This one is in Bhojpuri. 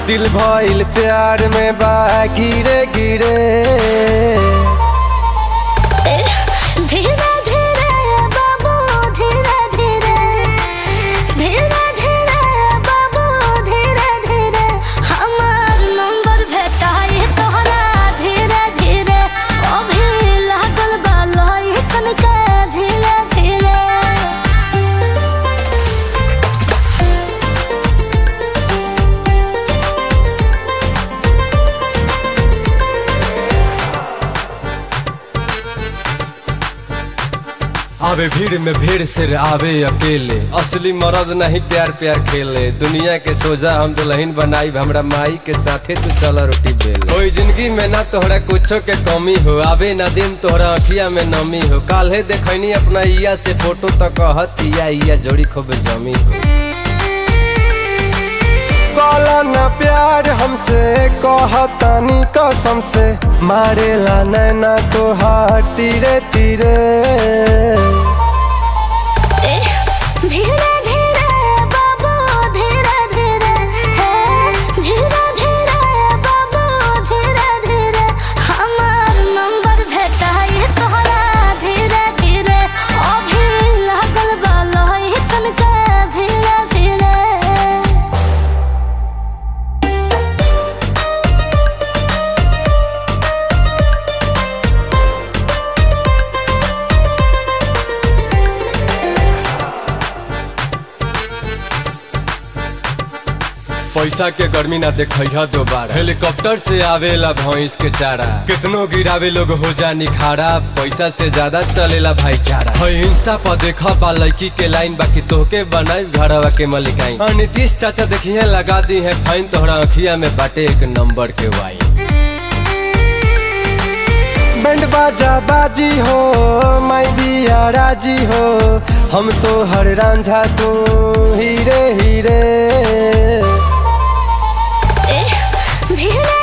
दिल भइल प्यार में बा गिरे गिरे। धीरे धीरे बाबू धीरे धीरे, धीरे धीरे बाबू धीरे धीरे, हमार नंबर भेटाई तोहरा धीरे धीरे। अभी लागल बा लइकन के धीरे धीरे। आवे भीड़ में भीड़ सिर आवे अकेले, असली मर्द नहीं प्यार प्यार खेले। दुनिया के सोजा हम दुल्हन बनाई, हमरा माई के साथे तू चला रोटी बेले। कोई जिंदगी में ना तोहरा कुछो के कमी हो, आवे ना दिन तोहरा अखिया में नमी हो। काल्हे देखनी अपना इया से फोटो तो कहत इया जोड़ी खूब जमी हो। काला ना प्यार हमसे कहतानी कसम से, मारेला नैना तोहार तीरे तीरे। धीरे धीरे बाबू धीरे धीरे, धीरे धीरे बाबू धीरे धीरे, हमार नंबर भेटाई तोहरा धीरे धीरे। अभी लागल बा लइकन के धीरे धीरे। पैसा के गर्मी ना देखा दोबारा, हेलीकॉप्टर से आवेला भैंस के चारा। कितनो गिरावे लोग हो जा निखारा, पैसा से ज्यादा चलेला भाईचारा। इंस्टा पर देखा बा लड़की के लाइन, बाकी तोहके बनाई घरवा के मलिकाई। नीतीश चाचा देखिए लगा दी है फाइन, तोहरा अखिया में बाटे एक नंबर के वाइन। बैंड बाजा बाजी हो माई बिया राजी हो, हम तो हर रांझा तू हीरे हीरे। धीरे